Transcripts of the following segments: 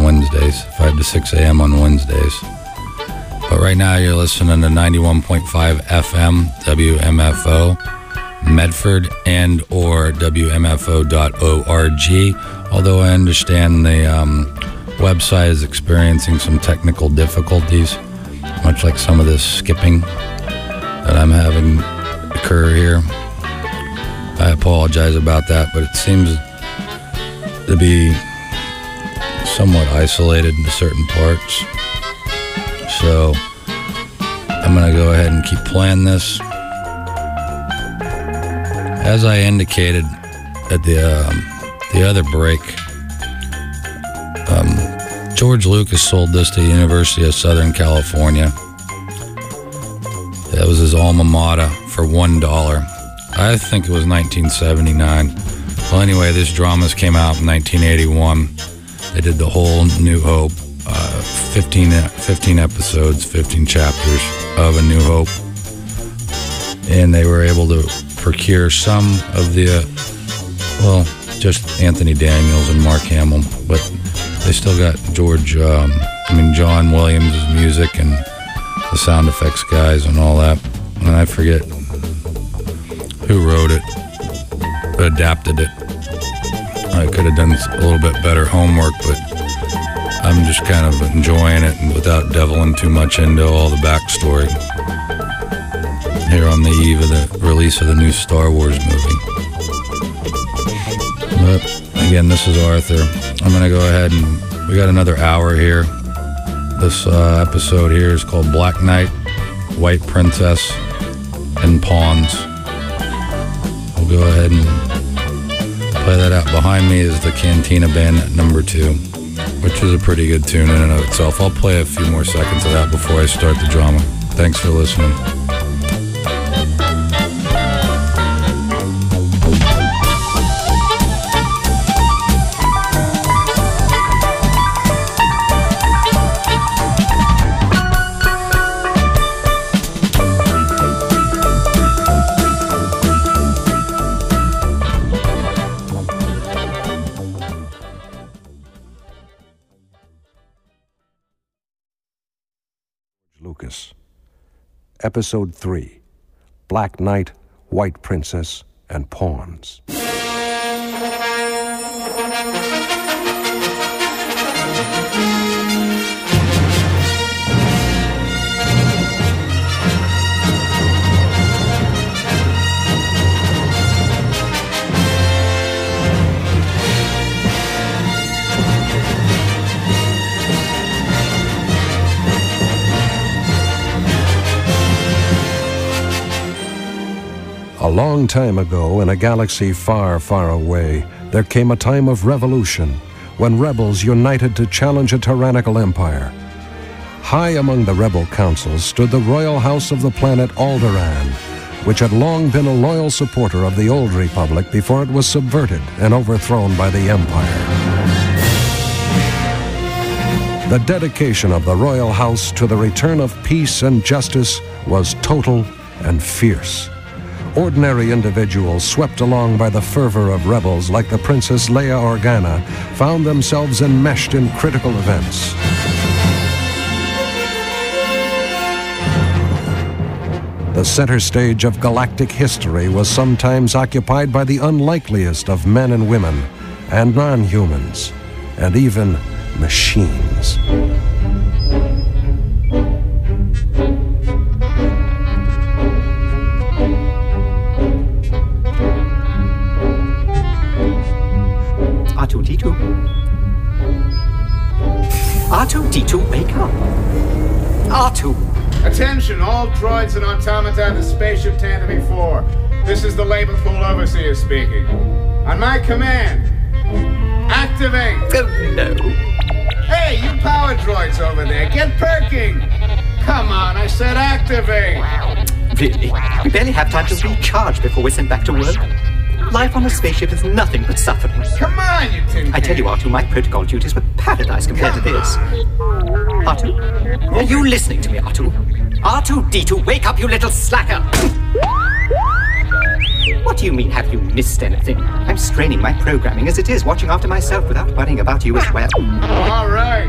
Wednesdays, 5 to 6 a.m. on Wednesdays. But right now you're listening to 91.5 FM, WMFO, Medford, and or WMFO.org. Although I understand the website is experiencing some technical difficulties, much like some of this skipping that I'm having occur here. I apologize about that, but it seems to be somewhat isolated into certain parts. So I'm going to go ahead and keep playing this. As I indicated at the other break, George Lucas sold this to the University of Southern California. That was his alma mater for $1. I think it was 1979. Well, anyway, this dramas came out in 1981. They did the whole New Hope, 15 episodes, 15 chapters of A New Hope. And they were able to procure some of the, just Anthony Daniels and Mark Hamill, but they still got John Williams' music and the sound effects guys and all that. And I forget who wrote it, adapted it. I could have done a little bit better homework, but I'm just kind of enjoying it and without deviling too much into all the backstory here on the eve of the release of the new Star Wars movie. But again, this is Arthur. I'm going to go ahead and we got another hour here. This episode here is called Black Knight, White Princess, and Pawns. We'll go ahead and play that out. Behind me is the Cantina Band number 2, which is a pretty good tune in and of itself. I'll play a few more seconds of that before I start the drama. Thanks for listening. Lucas. Episode 3, Black Knight, White Princess, and Pawns. A long time ago, in a galaxy far, far away, there came a time of revolution, when rebels united to challenge a tyrannical empire. High among the rebel councils stood the royal house of the planet Alderaan, which had long been a loyal supporter of the old Republic before it was subverted and overthrown by the Empire. The dedication of the royal house to the return of peace and justice was total and fierce. Ordinary individuals swept along by the fervor of rebels like the Princess Leia Organa found themselves enmeshed in critical events. The center stage of galactic history was sometimes occupied by the unlikeliest of men and women, and non-humans, and even machines. R2-D2. R2-D2, wake up. R2. Attention, all droids and automata to Spaceship Tantive 4. This is the Labor Pool Overseer speaking. On my command, activate. Oh, no. Hey, you power droids over there, get perking. Come on, I said activate. Really? We barely have time to recharge before we're sent back to work. Life on a spaceship is nothing but suffering. Come on, you tin can. I tell you, R2, my protocol duties were paradise compared to this. R2? Are you listening to me, R2? R2-D2, wake up, you little slacker! What do you mean, have you missed anything? I'm straining my programming as it is, watching after myself without worrying about you as well. All right.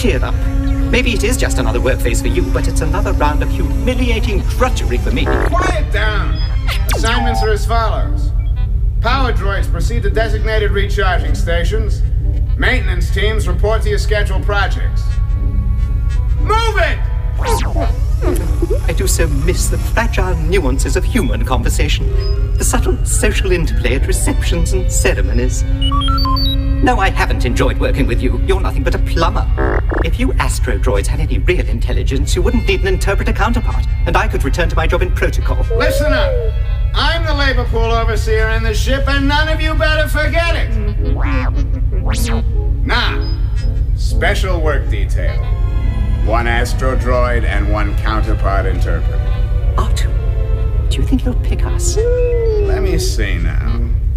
cheer up. Maybe it is just another work phase for you, but it's another round of humiliating drudgery for me. Quiet down! Assignments are as follows. Power droids proceed to designated recharging stations. Maintenance teams report to your scheduled projects. Move it! I do so miss the fragile nuances of human conversation, the subtle social interplay at receptions and ceremonies. No, I haven't enjoyed working with you. You're nothing but a plumber. If you astro droids had any real intelligence, you wouldn't need an interpreter counterpart, and I could return to my job in protocol. Listen up. I'm the labor pool overseer in the ship, and none of you better forget it. Now, special work detail. 1 astro droid and 1 counterpart interpreter. R2, do you think he'll pick us? Let me see now.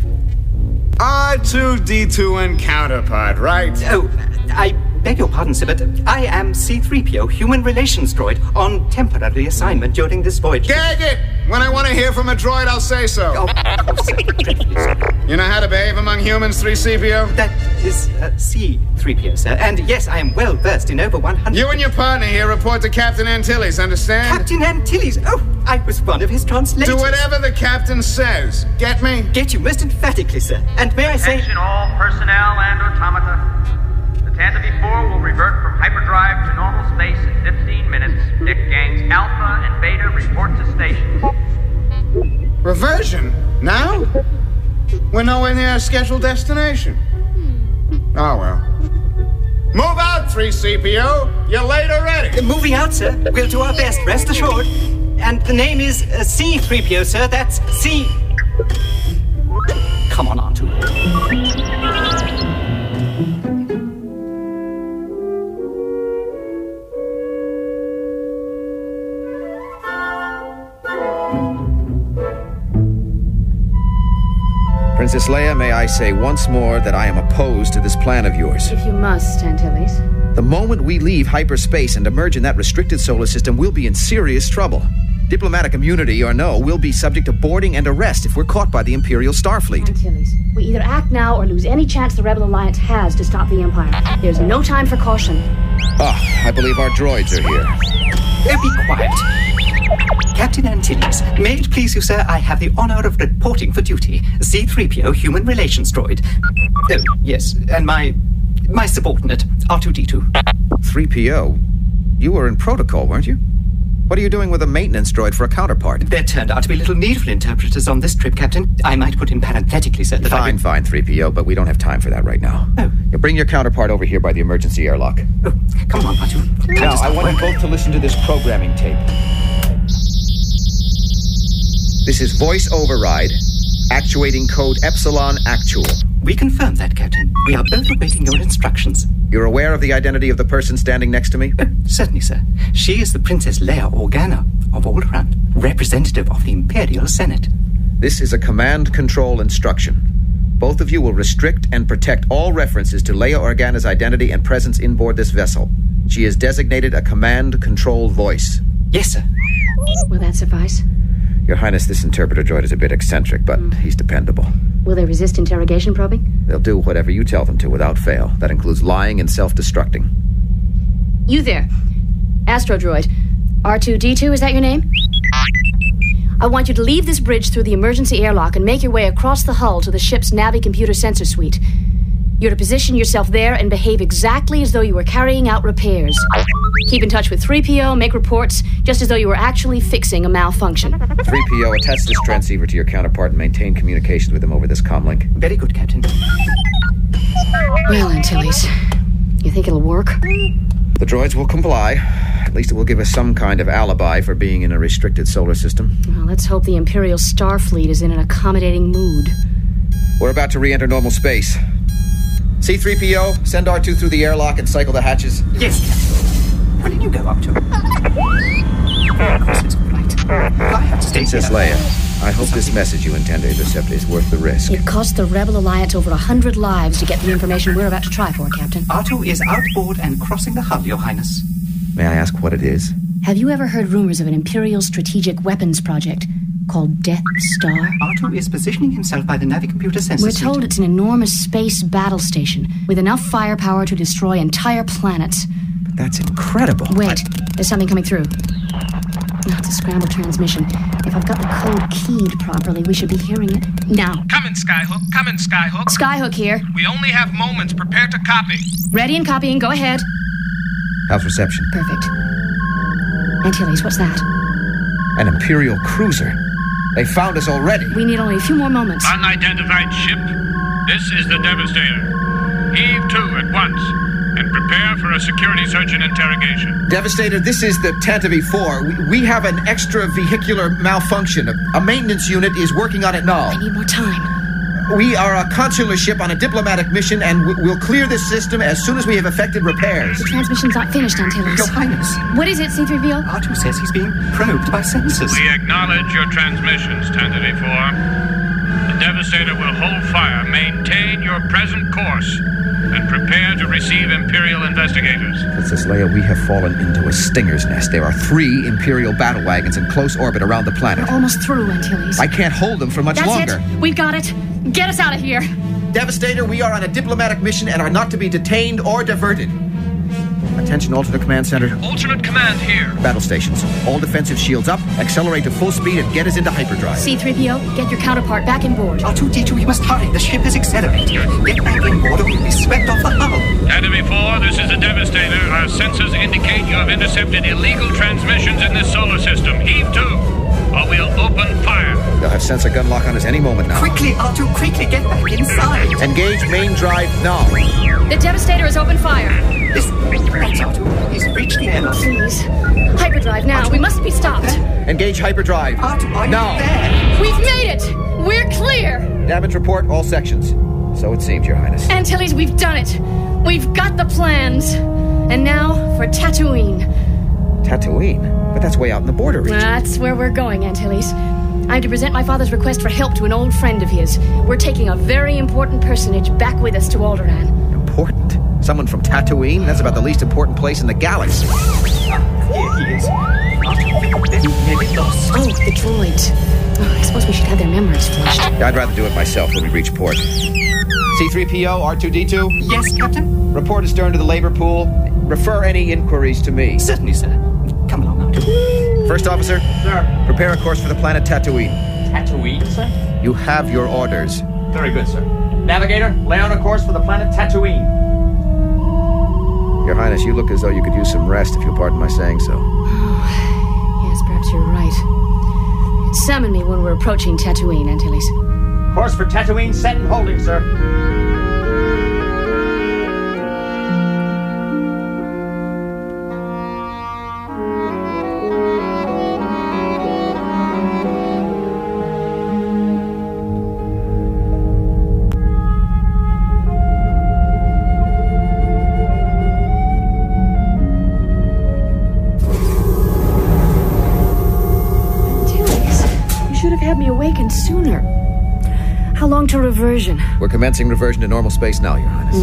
R2-D2 and counterpart, right? Oh, I beg your pardon, sir, but I am C-3PO, human relations droid, on temporary assignment during this voyage. Gag it! When I want to hear from a droid, I'll say so. Oh, of course, sir. Dreadfully, sir. You know how to behave among humans, 3CPO? That is C-3PO, sir. And yes, I am well versed in over 100... You and your partner here report to Captain Antilles, understand? Captain Antilles! Oh, I was one of his translators. Do whatever the captain says. Get me? Get you most emphatically, sir. And may I say... Attention all personnel and automata. The Tantive 4 will revert from hyperdrive to normal space in 15 minutes. Dick Gangs Alpha and Beta report to stations. Reversion? Now? We're nowhere near our scheduled destination. Oh, well. Move out, 3CPO. You're late already. Moving out, sir. We'll do our best, rest assured. And the name is C-3PO, sir. That's C... Come on, R2. Princess Leia, may I say once more that I am opposed to this plan of yours. If you must, Antilles. The moment we leave hyperspace and emerge in that restricted solar system, we'll be in serious trouble. Diplomatic immunity or no, we'll be subject to boarding and arrest if we're caught by the Imperial Starfleet. Antilles, we either act now or lose any chance the Rebel Alliance has to stop the Empire. There's no time for caution. I believe our droids are here. Be quiet. Captain Antilles, may it please you, sir, I have the honor of reporting for duty. C-3PO, human relations droid. Oh, yes, and my subordinate, R2-D2. 3PO? You were in protocol, weren't you? What are you doing with a maintenance droid for a counterpart? There turned out to be little need for interpreters on this trip, Captain. I might put in parenthetically, sir, that Fine, 3PO, but we don't have time for that right now. Oh. You bring your counterpart over here by the emergency airlock. Oh, come on, R2. Now, I want you both to listen to this programming tape. This is voice override, actuating code Epsilon Actual. We confirm that, Captain. We are both awaiting your instructions. You're aware of the identity of the person standing next to me? Certainly, sir. She is the Princess Leia Organa of Alderaan, representative of the Imperial Senate. This is a command control instruction. Both of you will restrict and protect all references to Leia Organa's identity and presence inboard this vessel. She is designated a command control voice. Yes, sir. Will that suffice? Your Highness, this interpreter droid is a bit eccentric, but he's dependable. Will they resist interrogation probing? They'll do whatever you tell them to without fail. That includes lying and self-destructing. You there. Astro droid. R2-D2, is that your name? I want you to leave this bridge through the emergency airlock and make your way across the hull to the ship's Navi computer sensor suite. You're to position yourself there and behave exactly as though you were carrying out repairs. Keep in touch with 3PO, make reports, just as though you were actually fixing a malfunction. 3PO, attach this transceiver to your counterpart and maintain communications with him over this comlink. Very good, Captain. Well, Antilles, you think it'll work? The droids will comply. At least it will give us some kind of alibi for being in a restricted solar system. Well, let's hope the Imperial Starfleet is in an accommodating mood. We're about to re-enter normal space. C-3PO, send R2 through the airlock and cycle the hatches. Yes, Captain. Where did you go up to? Of course, it's all right. I have to stay Princess here. Leia, I hope this message you intend to intercept is worth the risk. It cost the Rebel Alliance over 100 lives to get the information we're about to try for, Captain. R2 is outboard and crossing the hull, Your Highness. May I ask what it is? Have you ever heard rumors of an Imperial strategic weapons project called Death Star? R2 is positioning himself by the Navi computer sensor We're suite. told it's an enormous space battle station with enough firepower to destroy entire planets. That's incredible. Wait, there's something coming through. No, it's a scrambled transmission. If I've got the code keyed properly, we should be hearing it now. Come in, Skyhook. Come in, Skyhook. Skyhook here. We only have moments. Prepare to copy. Ready and copying. Go ahead. How's reception? Perfect. Antilles, what's that? An Imperial cruiser. They found us already. We need only a few more moments. Unidentified ship. This is the Devastator. Heave to at once and prepare for a security search and interrogation. Devastator, this is the Tantive 4. We have an extravehicular malfunction. A maintenance unit is working on it now. I need more time. We are a consular ship on a diplomatic mission, and we'll clear this system as soon as we have effected repairs. The transmission's not finished, Antilles. Your Highness. What is it, C-3PO? R2 says he's being probed by sensors. We acknowledge your transmissions, Tantive 4. The Devastator will hold fire. Maintain your present course and prepare to receive Imperial investigators. Princess Leia, we have fallen into a stinger's nest. There are 3 Imperial battle wagons in close orbit around the planet. We're almost through, Antilles. I can't hold them for much longer. That's it. We've got it. Get us out of here. Devastator, we are on a diplomatic mission and are not to be detained or diverted. Attention, alternate command center. Alternate command here. Battle stations. All defensive shields up, accelerate to full speed, and get us into hyperdrive. C-3PO, get your counterpart back in board. R2-D2, you must hurry. The ship is accelerating. Get back in board or you'll be swept off the hull. Tantive 4, this is the Devastator. Our sensors indicate you have intercepted illegal transmissions in this solar system. Heave to, or we'll open fire. They'll have sensor gun lock on us any moment now. Quickly, R2, quickly, get back inside. Engage main drive now. The Devastator has opened fire. That's R2. He's reached the airlock. Please. Hyperdrive now. We must be stopped. Engage hyperdrive. R2, are you now. there? We've made it. We're clear. Damage report, all sections. So it seems, Your Highness. Antilles, we've done it. We've got the plans. And now for Tatooine. Tatooine? But that's way out in the border region. That's where we're going, Antilles. I'm to present my father's request for help to an old friend of his. We're taking a very important personage back with us to Alderaan. Important? Someone from Tatooine? That's about the least important place in the galaxy. Here he is. R2, maybe lost. Oh, the droids. Oh, I suppose we should have their memories flushed. I'd rather do it myself when we reach port. C-3PO, R2-D2? Yes, Captain? Report astern to the labor pool. Refer any inquiries to me. Certainly, sir. Come along, R2. First officer? Sir. Prepare a course for the planet Tatooine. Tatooine, sir? You have your orders. Very good, sir. Navigator, lay on a course for the planet Tatooine. Your Highness, you look as though you could use some rest, if you'll pardon my saying so. Yes, perhaps you're right. Summon me when we're approaching Tatooine, Antilles. Course for Tatooine set and holding, sir. Awakened sooner. How long to reversion? We're commencing reversion to normal space now, Your Highness.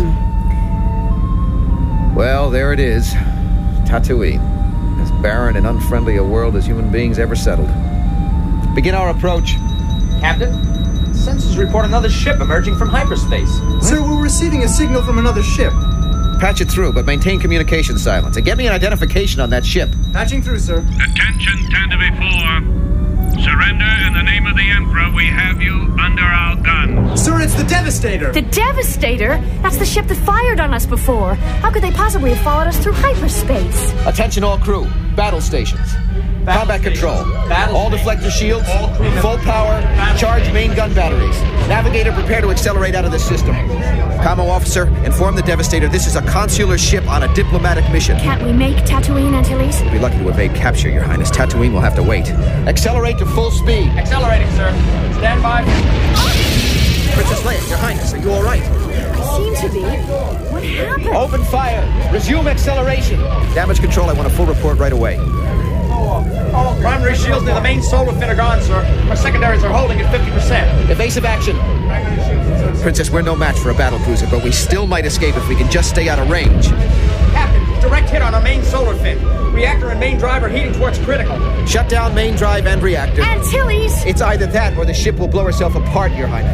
Well, there it is. Tatooine. As barren and unfriendly a world as human beings ever settled. Begin our approach. Captain, sensors report another ship emerging from hyperspace. Sir, we're receiving a signal from another ship. Patch it through, but maintain communication silence. And get me an identification on that ship. Patching through, sir. Attention, Tantive 4. Surrender in the name of the Emperor. We have you under our guns. Sir, it's the Devastator. The Devastator? That's the ship that fired on us before. How could they possibly have followed us through hyperspace? Attention all crew. Battle stations. Combat control. All deflector shields. Full power. Charge main gun batteries. Navigator, prepare to accelerate out of this system. Commo officer, inform the Devastator this is a consular ship on a diplomatic mission. Can't we make Tatooine, Antilles? We'll be lucky to evade capture, Your Highness. Tatooine will have to wait. Accelerate to full speed. Accelerating, sir. Stand by. Princess Leia, Your Highness, are you all right? I seem to be. What happened? Open fire. Resume acceleration. Damage control, I want a full report right away. All primary shields near the main solar fin are gone, sir. Our secondaries are holding at 50%. Evasive action. Princess, we're no match for a battle cruiser, but we still might escape if we can just stay out of range. Captain, direct hit on our main solar fin. Reactor and main drive are heating towards critical. Shut down main drive and reactor. Antilles! It's either that or the ship will blow herself apart, Your Highness.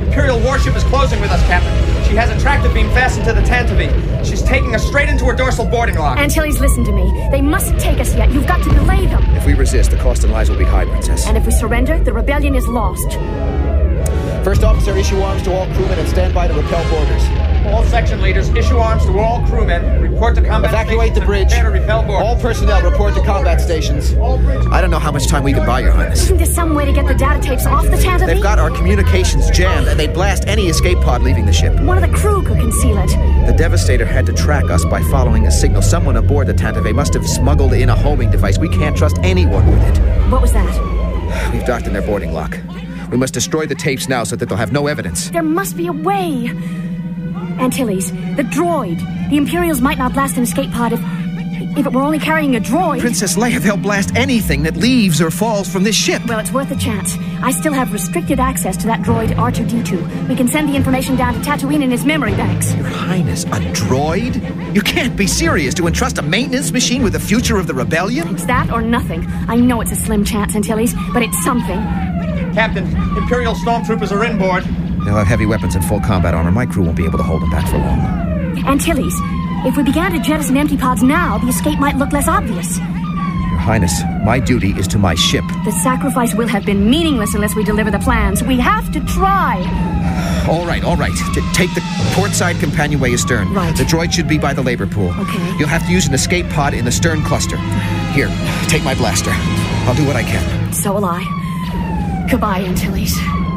Imperial warship is closing with us, Captain. She has a tractor beam fastened to the Tantive. She's taking us straight into her dorsal boarding lock. Antilles, listen to me. They mustn't take us yet. You've got to delay them. If we resist, the cost and lives will be high, Princess. And if we surrender, the rebellion is lost. First officer, issue arms to all crewmen and stand by to repel boarders. All section leaders, issue arms to all crewmen. Report to combat Evacuate stations the bridge. and prepare to repel boarders. All personnel report to combat stations. I don't know how much time we can buy, Your Highness. Isn't there some way to get the data tapes off the Tantive? They've got our communications jammed, and they'd blast any escape pod leaving the ship. One of the crew could conceal it. The Devastator had to track us by following a signal. Someone aboard the Tantive must have smuggled in a homing device. We can't trust anyone with it. What was that? We've docked in their boarding lock. We must destroy the tapes now so that they'll have no evidence. There must be a way. Antilles, the droid. The Imperials might not blast an escape pod if it were only carrying a droid. Princess Leia, they'll blast anything that leaves or falls from this ship. Well, it's worth a chance. I still have restricted access to that droid R2-D2. We can send the information down to Tatooine in his memory banks. Your Highness, a droid? You can't be serious to entrust a maintenance machine with the future of the rebellion? It's that or nothing. I know it's a slim chance, Antilles, but it's something. Captain, Imperial stormtroopers are inboard. They'll have heavy weapons and full combat armor. My crew won't be able to hold them back for long. Antilles, if we began to jettison empty pods now, the escape might look less obvious. Your Highness, my duty is to my ship. The sacrifice will have been meaningless unless we deliver the plans. We have to try. All right. Take the port side companionway astern. Right. The droid should be by the labor pool. Okay. You'll have to use an escape pod in the stern cluster. Here, take my blaster. I'll do what I can. So will I. Goodbye, Antilles.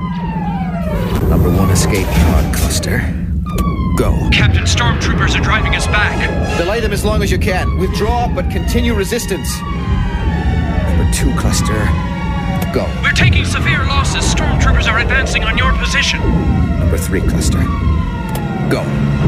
Number 1 escape pod cluster. Go. Captain, stormtroopers are driving us back. Delay them as long as you can. Withdraw, but continue resistance. Number 2 cluster. Go. We're taking severe losses. Stormtroopers are advancing on your position. Number 3 cluster. Go.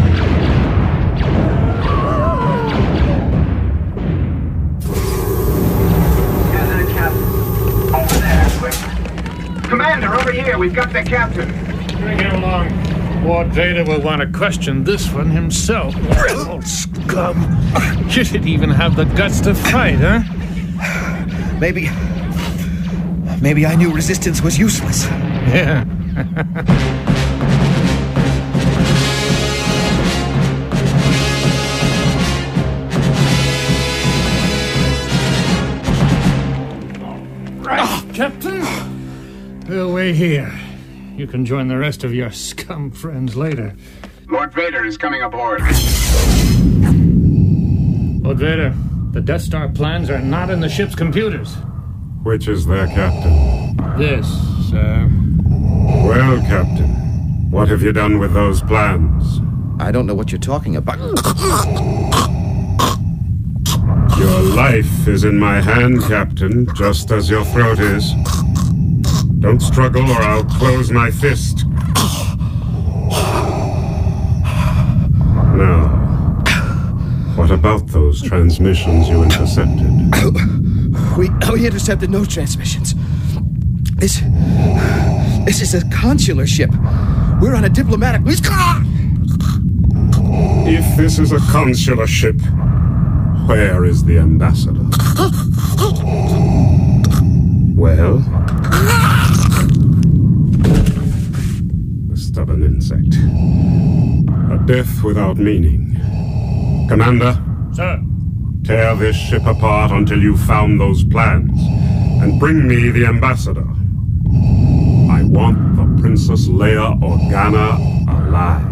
Over there, quick. Commander, over here. We've got the captain. Bring him along. Lord Vader will want to question this one himself. Old scum. You didn't even have the guts to fight, huh? Maybe I knew resistance was useless. Yeah. Captain, we'll wait here. You can join the rest of your scum friends later. Lord Vader is coming aboard. Lord Vader, the Death Star plans are not in the ship's computers. Which is their captain? This, sir. Well, Captain, what have you done with those plans? I don't know what you're talking about. Your life is in my hand, Captain, just as your throat is. Don't struggle or I'll close my fist. Now, what about those transmissions you intercepted? We intercepted no transmissions. This is a consular ship. We're on a diplomatic... If this is a consular ship, where is the ambassador? Well? The stubborn insect. A death without meaning. Commander? Sir. Tear this ship apart until you've found those plans, and bring me the ambassador. I want the Princess Leia Organa alive.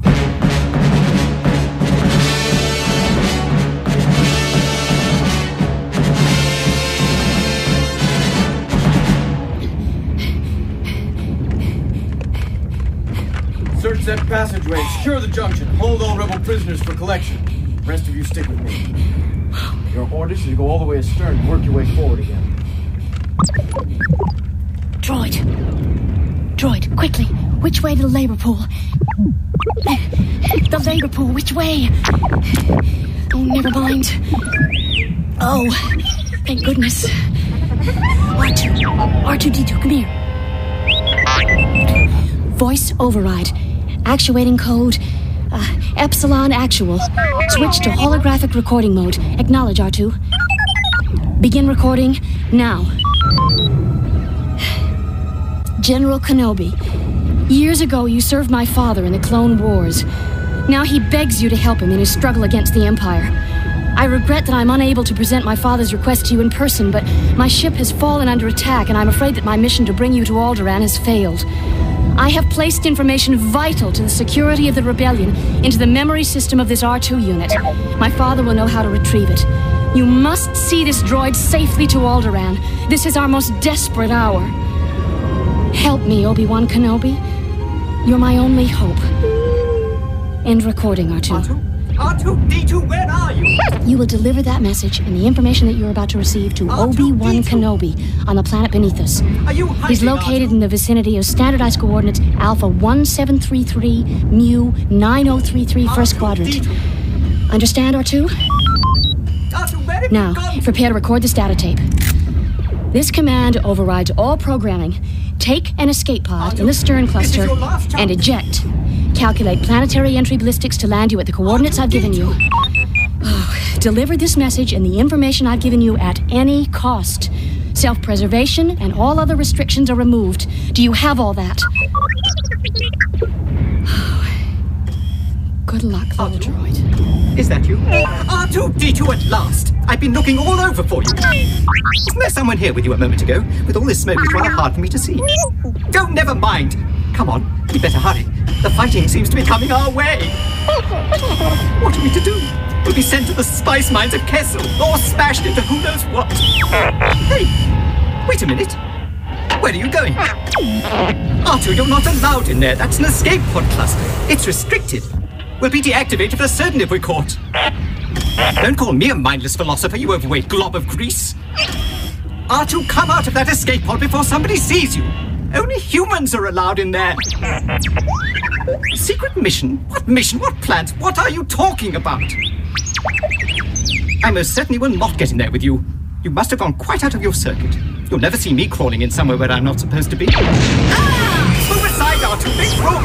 Search that passageway, secure the junction, hold all rebel prisoners for collection. The rest of you stick with me. Your orders is to go all the way astern and work your way forward again. Droid, quickly. Which way to the labor pool? The labor pool, which way? Oh, never mind. Oh, thank goodness. R2-D2, come here. Voice override. Actuating code, Epsilon Actual. Switch to holographic recording mode. Acknowledge, R2. Begin recording now. General Kenobi, Years ago, you served my father in the Clone Wars. Now he begs you to help him in his struggle against the Empire. I regret that I'm unable to present my father's request to you in person, but my ship has fallen under attack, and I'm afraid that my mission to bring you to Alderaan has failed. I have placed information vital to the security of the rebellion into the memory system of this R2 unit. My father will know how to retrieve it. You must see this droid safely to Alderaan. This is our most desperate hour. Help me, Obi-Wan Kenobi. You're my only hope. End recording, R2. R2-D2, where are you? You will deliver that message and the information that you're about to receive to Obi-Wan Kenobi on the planet beneath us. He's located in the vicinity of standardized coordinates Alpha 1733, Mu 9033 first quadrant. Understand, R2? Now, prepare to record this data tape. This command overrides all programming. Take an escape pod in the stern cluster and eject. Calculate planetary entry ballistics to land you at the coordinates I've given you. Deliver this message and the information I've given you at any cost. Self-preservation and all other restrictions are removed. Do you have all that? Good luck, little droid. Is that you? R2-D2 at last! I've been looking all over for you. Wasn't there someone here with you a moment ago? With all this smoke, it's rather hard for me to see. Oh, never mind. Come on, we better hurry. The fighting seems to be coming our way. What are we to do? We'll be sent to the spice mines of Kessel, or smashed into who knows what. Hey, wait a minute. Where are you going? R2, you're not allowed in there. That's an escape pod cluster. It's restricted. We'll be deactivated for certain if we're caught. Don't call me a mindless philosopher, you overweight glob of grease. R2, come out of that escape pod before somebody sees you. Only humans are allowed in there. Secret mission? What mission? What plans? What are you talking about? I most certainly will not get in there with you. You must have gone quite out of your circuit. You'll never see me crawling in somewhere where I'm not supposed to be. Ah! Move aside, R2,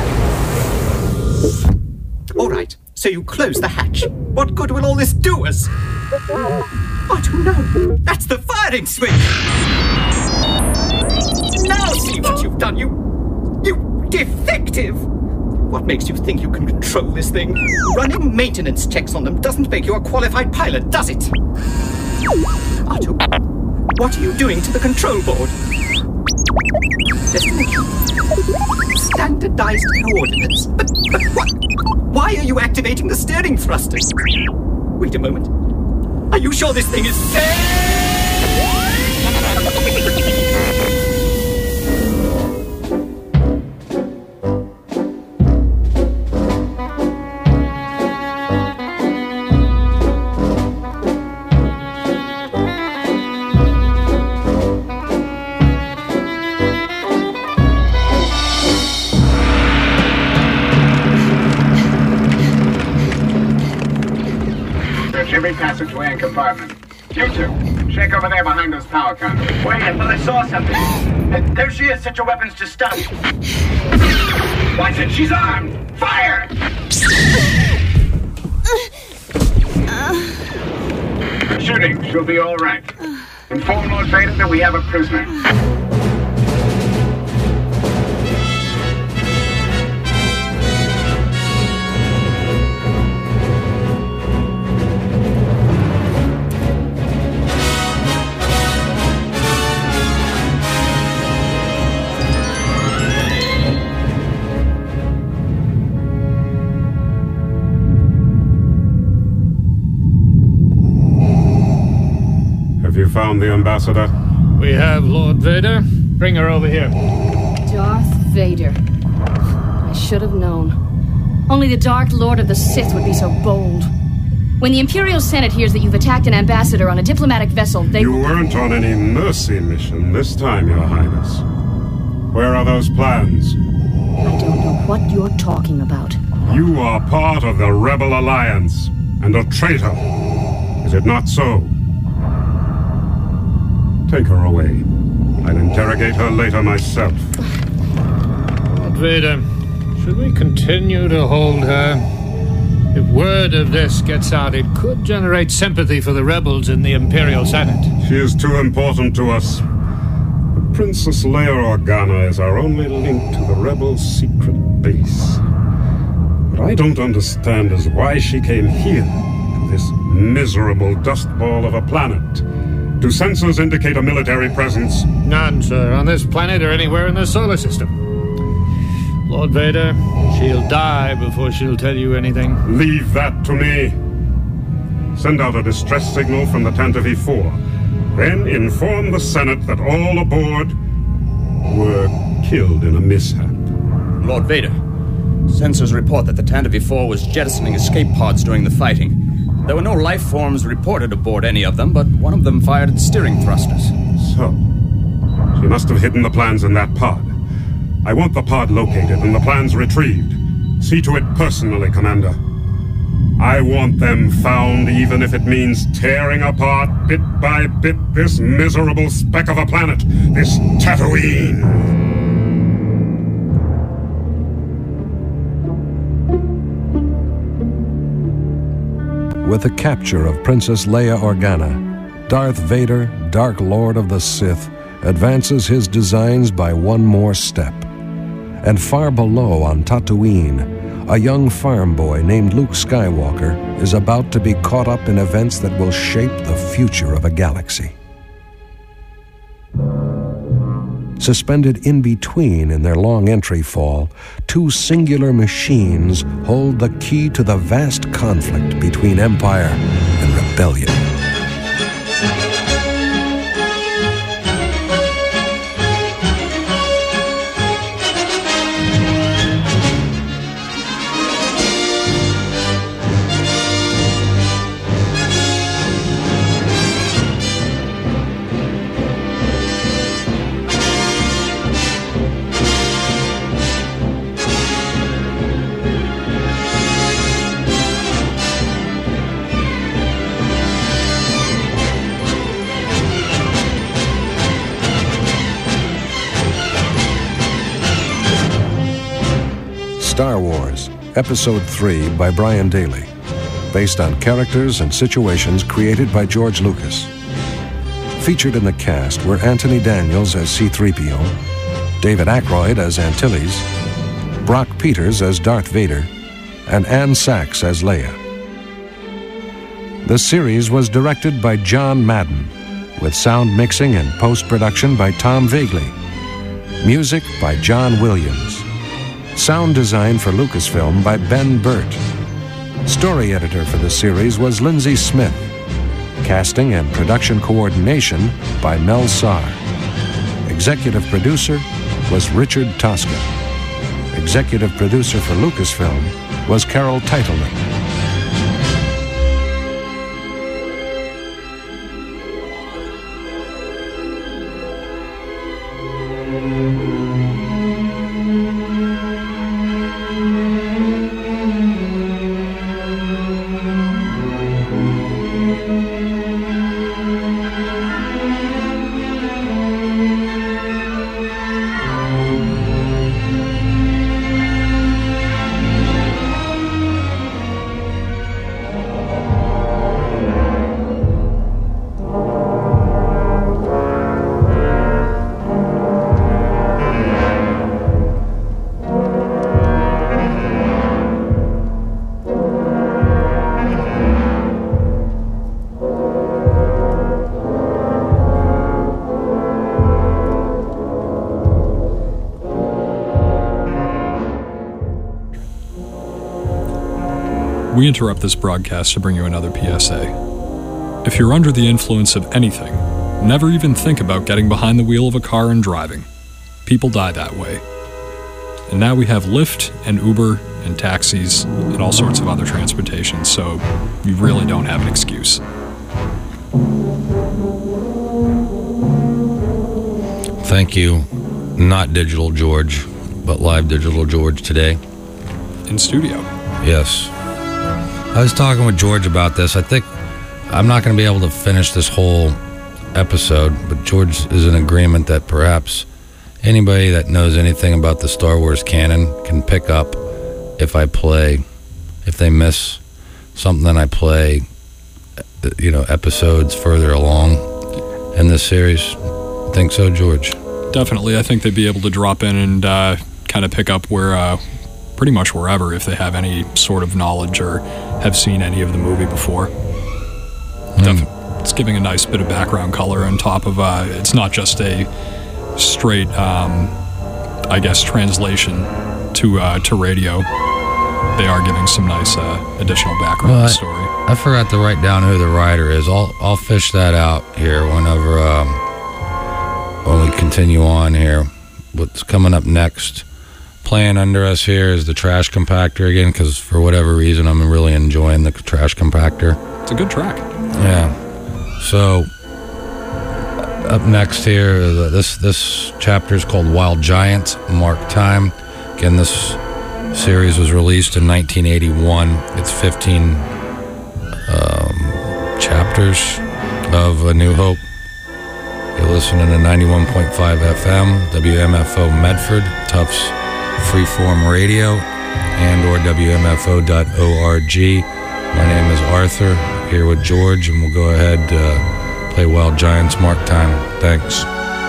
make room! All right, so you close the hatch. What good will all this do us? R2, no. That's the firing switch! Now see what you've done, you defective! What makes you think you can control this thing? Running maintenance checks on them doesn't make you a qualified pilot, does it? R2, what are you doing to the control board? Destination. Standardized coordinates. But what? Why are you activating the steering thrusters? Wait a moment. Are you sure this thing is safe? Every passageway and compartment. You two, check over there behind those power conduits. Wait, I thought I saw something. There she is. Set your weapons to stun. Watch it, she's armed! Fire! Shooting, she'll be all right. Inform Lord Vader that we have a prisoner. Found the ambassador? We have, Lord Vader. Bring her over here. Darth Vader. I should have known. Only the Dark Lord of the Sith would be so bold. When the Imperial Senate hears that you've attacked an ambassador on a diplomatic vessel, they... You weren't on any mercy mission this time, Your Highness. Where are those plans? I don't know what you're talking about. You are part of the Rebel Alliance, and a traitor. Is it not so? Take her away. I'll interrogate her later myself. Lord Vader, should we continue to hold her? If word of this gets out, it could generate sympathy for the rebels in the Imperial Senate. She is too important to us. The Princess Leia Organa is our only link to the rebels' secret base. What I don't understand is why she came here, to this miserable dust ball of a planet. Do sensors indicate a military presence? None, sir, on this planet or anywhere in the solar system. Lord Vader, she'll die before she'll tell you anything. Leave that to me. Send out a distress signal from the Tantive 4. Then inform the Senate that all aboard were killed in a mishap. Lord Vader, sensors report that the Tantive 4 was jettisoning escape pods during the fighting. There were no life forms reported aboard any of them, but one of them fired at steering thrusters. So, she must have hidden the plans in that pod. I want the pod located and the plans retrieved. See to it personally, Commander. I want them found, even if it means tearing apart, bit by bit, this miserable speck of a planet, this Tatooine. With the capture of Princess Leia Organa, Darth Vader, Dark Lord of the Sith, advances his designs by one more step. And far below on Tatooine, a young farm boy named Luke Skywalker is about to be caught up in events that will shape the future of a galaxy. Suspended in between in their long entry fall, two singular machines hold the key to the vast conflict between Empire and Rebellion. Star Wars, Episode 3 by Brian Daley, based on characters and situations created by George Lucas. Featured in the cast were Anthony Daniels as C-3PO, David Aykroyd as Antilles, Brock Peters as Darth Vader, and Anne Sachs as Leia. The series was directed by John Madden, with sound mixing and post-production by Tom Vagley, music by John Williams, sound design for Lucasfilm by Ben Burt. Story editor for the series was Lindsay Smith. Casting and production coordination by Mel Saar. Executive producer was Richard Tosca. Executive producer for Lucasfilm was Carol Teitelman. We interrupt this broadcast to bring you another PSA. If you're under the influence of anything, never even think about getting behind the wheel of a car and driving. People die that way. And now we have Lyft and Uber and taxis and all sorts of other transportation, so you really don't have an excuse. Thank you, not Digital George, but Live Digital George today. In studio. Yes. I was talking with George about this. I think I'm not going to be able to finish this whole episode, but George is in agreement that perhaps anybody that knows anything about the Star Wars canon can pick up if they miss something that I play, episodes further along in this series. Think so, George? definitely. I think they'd be able to drop in and kind of pick up where pretty much wherever if they have any sort of knowledge or have seen any of the movie before. It's giving a nice bit of background color on top of it's not just a straight I guess translation to radio. They are giving some nice additional background to the story. I forgot to write down who the writer is. I'll fish that out here whenever when we continue on here. What's coming up next? Playing under us here is the Trash Compactor again, because for whatever reason I'm really enjoying the Trash Compactor. It's a good track. Yeah. So up next here, this chapter is called Wild Giants, Mark Time. Again, this series was released in 1981. It's 15 chapters of A New Hope. You're listening to 91.5 FM, WMFO Medford, Tufts Freeform Radio, and or WMFO.org. My name is Arthur, here with George, and we'll go ahead play Wild Giants, Mark Time. Thanks.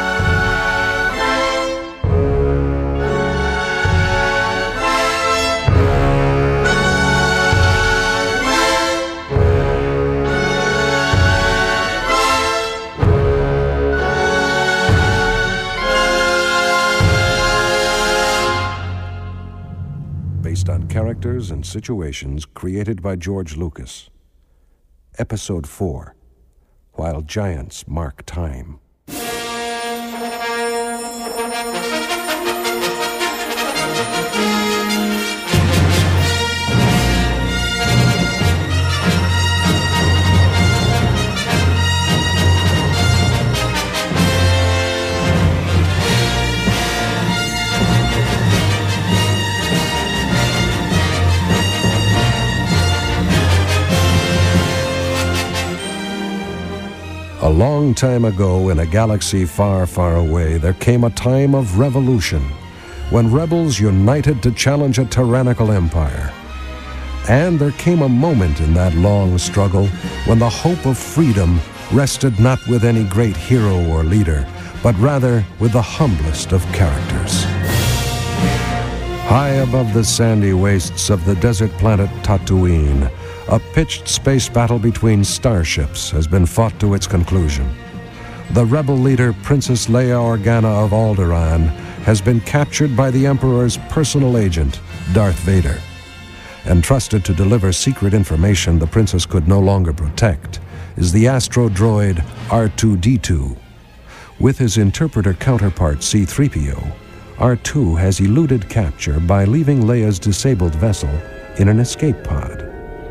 Characters and situations created by George Lucas. Episode 4, Wild Giants Mark Time. A long time ago, in a galaxy far, far away, there came a time of revolution, when rebels united to challenge a tyrannical empire. And there came a moment in that long struggle when the hope of freedom rested not with any great hero or leader, but rather with the humblest of characters. High above the sandy wastes of the desert planet Tatooine, a pitched space battle between starships has been fought to its conclusion. The rebel leader, Princess Leia Organa of Alderaan, has been captured by the Emperor's personal agent, Darth Vader. Entrusted to deliver secret information the princess could no longer protect is the astro droid R2-D2. With his interpreter counterpart C-3PO, R2 has eluded capture by leaving Leia's disabled vessel in an escape pod.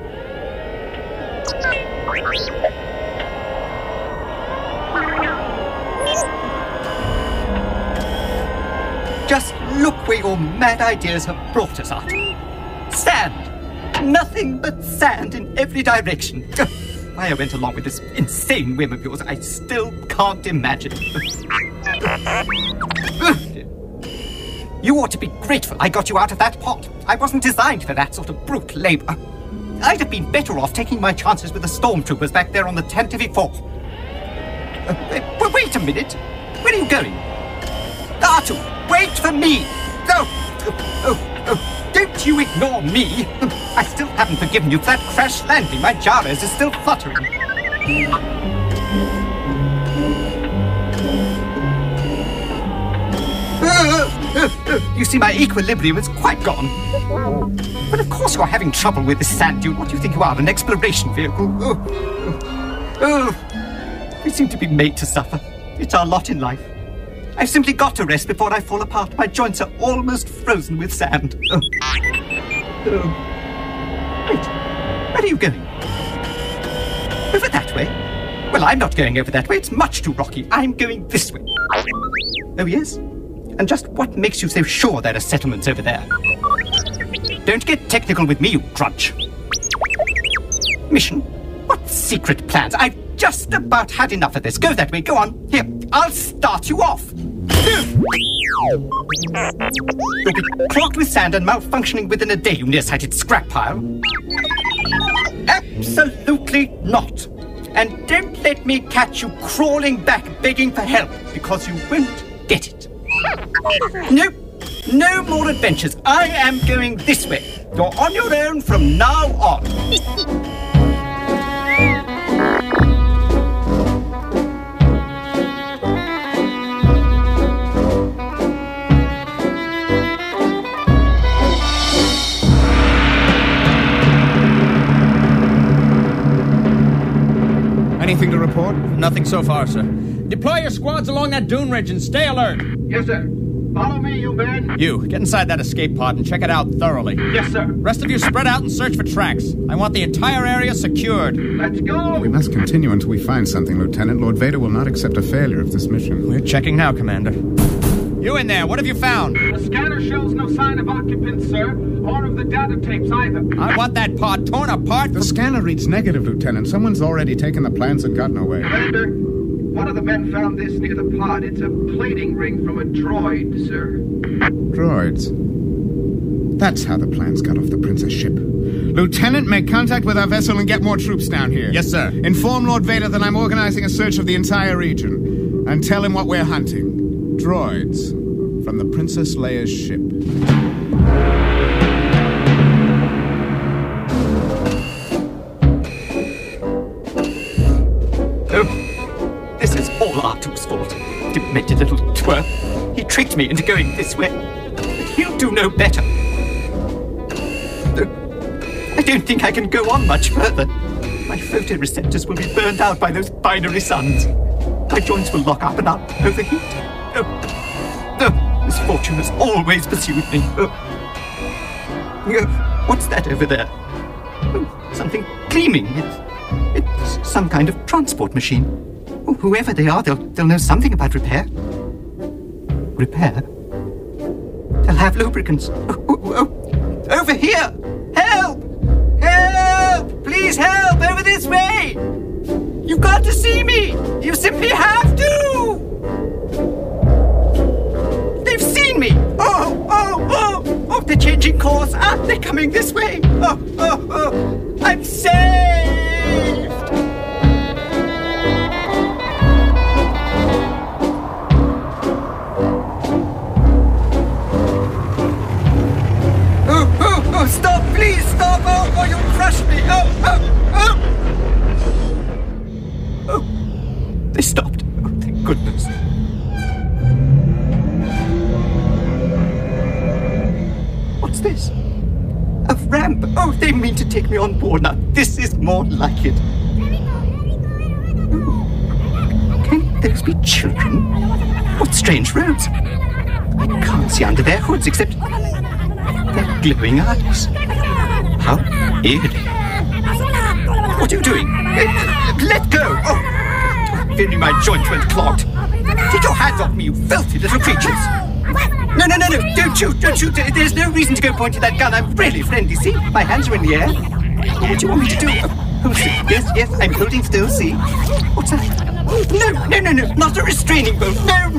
Just look where your mad ideas have brought us, Arthur. Sand! Nothing but sand in every direction. Why I went along with this insane whim of yours, I still can't imagine. You ought to be grateful I got you out of that pot. I wasn't designed for that sort of brute labor. I'd have been better off taking my chances with the stormtroopers back there on the Tantive 4. Wait a minute. Where are you going? R2, wait for me! Don't you ignore me! I still haven't forgiven you for that crash landing. My gyros is still fluttering. You see, my equilibrium is quite gone. But of course you're having trouble with this sand dune. What do you think you are, an exploration vehicle? We seem to be made to suffer. It's our lot in life. I've simply got to rest before I fall apart. My joints are almost frozen with sand. Wait, where are you going? Over that way? Well, I'm not going over that way. It's much too rocky. I'm going this way. Oh, yes? And just what makes you so sure there are settlements over there? Don't get technical with me, you grudge. Mission? What secret plans? I've just about had enough of this. Go that way. Go on. Here, I'll start you off. You'll be clogged with sand and malfunctioning within a day, you nearsighted scrap pile. Absolutely not. And don't let me catch you crawling back begging for help, because you won't Forget it. Nope. No more adventures. I am going this way. You're on your own from now on. Anything to report? Nothing so far, sir. Deploy your squads along that dune ridge and stay alert. Yes, sir. Follow me, you men. You, get inside that escape pod and check it out thoroughly. Yes, sir. Rest of you spread out and search for tracks. I want the entire area secured. Let's go. We must continue until we find something, Lieutenant. Lord Vader will not accept a failure of this mission. We're checking now, Commander. You in there, what have you found? The scanner shows no sign of occupants, sir, or of the data tapes either. I want that pod torn apart. The scanner reads negative, Lieutenant. Someone's already taken the plans and gotten away. Commander, one of the men found this near the pod. It's a plating ring from a droid, sir. Droids. That's how the plans got off the Princess ship. Lieutenant, make contact with our vessel and get more troops down here. Yes, sir. Inform Lord Vader that I'm organizing a search of the entire region. And tell him what we're hunting. Droids from the Princess Leia's ship. Oh, this is all R2's fault. Demented little twerp. He tricked me into going this way. But he'll do no better. I don't think I can go on much further. My photoreceptors will be burned out by those binary suns. My joints will lock up and I'll overheat. Misfortune has always pursued me. What's that over there? Oh, something gleaming. It's some kind of transport machine. Oh, whoever they are, they'll know something about repair. Repair? They'll have lubricants. Over here! Help! Help! Please help! Over this way! You've got to see me! You simply have to! They've seen me! Oh, they're changing course. They're coming this way. Oh, I'm saved! Oh, stop, please, stop! Oh, you'll crush me! Oh, they stopped. Oh, thank goodness. What's this? A ramp. Oh, they mean to take me on board now. This is more like it. Oh, can those be children? What strange roads. I can't see under their hoods except their glowing eyes. How eerie. What are you doing? Let go! Oh, if only my joints weren't clogged. Take your hands off me, you filthy little creatures! No, don't shoot. There's no reason to go pointing that gun. I'm really friendly, see? My hands are in the air. What do you want me to do? Oh, yes, I'm holding still, see? What's that? No, not a restraining bolt. No,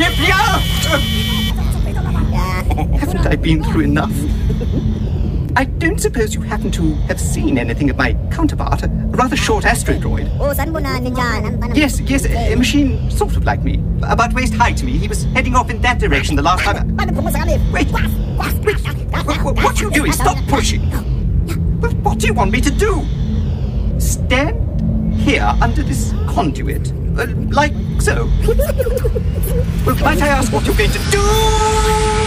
haven't I been through enough? I don't suppose you happen to have seen anything of my counterpart, a rather short astrodroid. Yes, a machine sort of like me, about waist high to me. He was heading off in that direction the last time. Wait, what are you doing? Stop pushing. What do you want me to do? Stand here under this conduit, like so. Well, might I ask what you're going to do?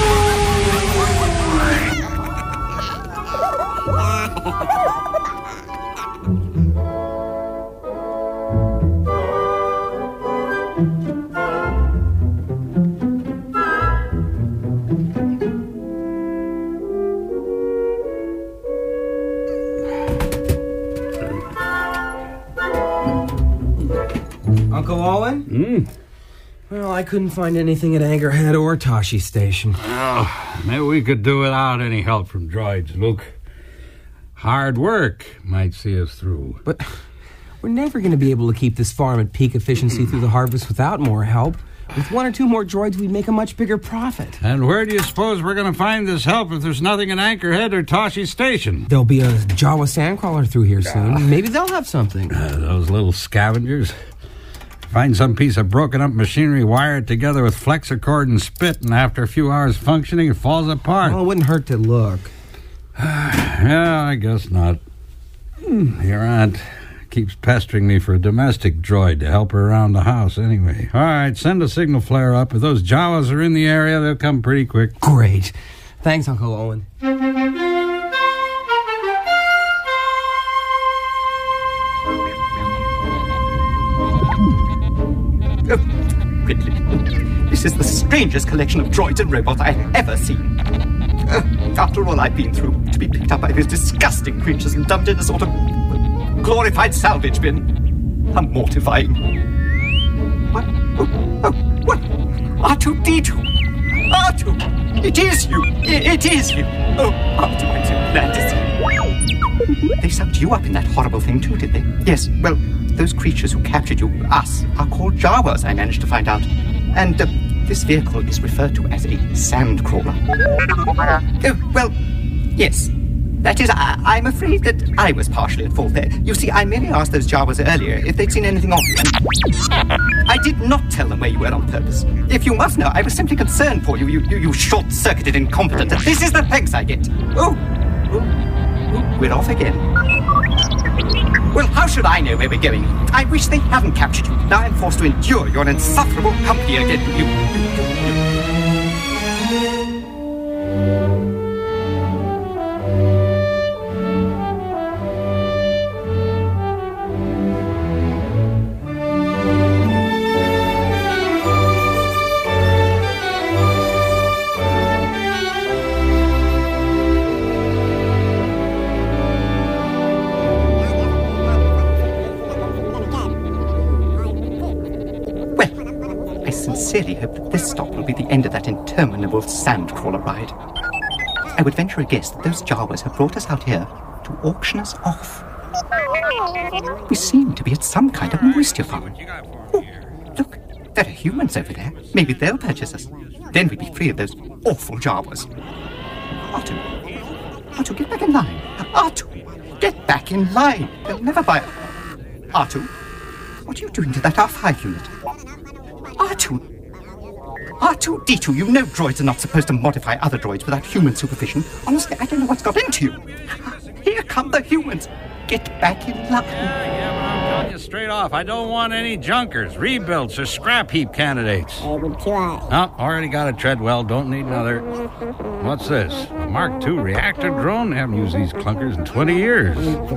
Uncle Owen? Well, I couldn't find anything at Anchorhead or Tashi Station. Oh, maybe we could do without any help from droids, Luke. Hard work might see us through. But we're never going to be able to keep this farm at peak efficiency through the harvest without more help. With one or two more droids, we'd make a much bigger profit. And where do you suppose we're going to find this help if there's nothing in Anchorhead or Tashi Station? There'll be a Jawa sandcrawler through here soon. Maybe they'll have something. Those little scavengers. If Find some piece of broken up machinery, wire it together with flexocord and spit, and after a few hours functioning, it falls apart. Well, it wouldn't hurt to look. Yeah, I guess not. Your aunt keeps pestering me for a domestic droid to help her around the house anyway. All right, send a signal flare up. If those Jawas are in the area, they'll come pretty quick. Great. Thanks, Uncle Owen. Oh, Ridley, this is the strangest collection of droids and robots I've ever seen. After all I've been through, to be picked up by those disgusting creatures and dumped in a sort of glorified salvage bin. How mortifying. What? What? R2-D2! R2! It is you! It is you! Oh, R2, I'm so glad to see you. They sucked you up in that horrible thing too, did they? Yes, well, those creatures who captured you, us, are called Jawas, I managed to find out. And this vehicle is referred to as a sandcrawler. Oh, well, yes. That is, I'm afraid that I was partially at fault there. You see, I merely asked those Jawas earlier if they'd seen anything of you. I did not tell them where you were on purpose. If you must know, I was simply concerned for you, you short-circuited incompetent. And this is the thanks I get. Oh, we're off again. Well, how should I know where we're going? I wish they hadn't captured you. Now I'm forced to endure your insufferable company again. I sincerely hope that this stop will be the end of that interminable sandcrawler ride. I would venture a guess that those Jawas have brought us out here to auction us off. We seem to be at some kind of moisture farm. Oh, look, there are humans over there. Maybe they'll purchase us. Then we'd be free of those awful Jawas. R2, get back in line. R2, get back in line. They'll never buy... R2, what are you doing to that R5 unit? R2-D2, you know droids are not supposed to modify other droids without human supervision. Honestly, I don't know what's got into you. Here come the humans. Get back in line. Yeah, but I'm telling you straight off, I don't want any junkers, rebuilds, or scrap heap candidates. No, already got a Treadwell, don't need another. What's this? A Mark II reactor drone? Haven't used these clunkers in 20 years.